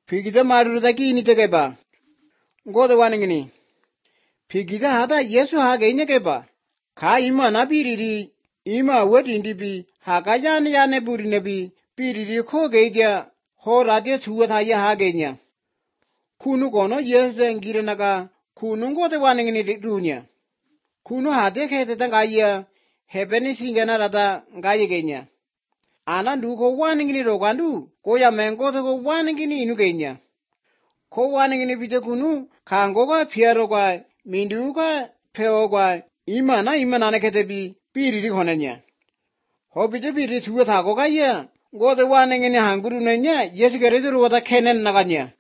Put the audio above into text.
Pigida maruda kini tegeba. Ngoda waningini. Pigida hada Yesu hagenya keba. Ka ima na biriri. Ima wet indibi. Haga yane burinabi. Biriri ko geja. Ho radia tuwataya hagenya. Kunu kono Yesu ngiranaga. Kunu ngoda waningini dunya. Kunu hade kete tangaya. Hebeni singana rada ngaya genya. Anandu ko waningini rogandu. Koya mengoto ko waningini inu genya. Ko waningini bide kunu. Kangoga piaroga. Minduga peoga. Imana ketebi. Biriri konenya. Hobide biriri tuwatago gaya. Ngoda waningini hanguru nenya. Yesu geredu wata kenen naganya.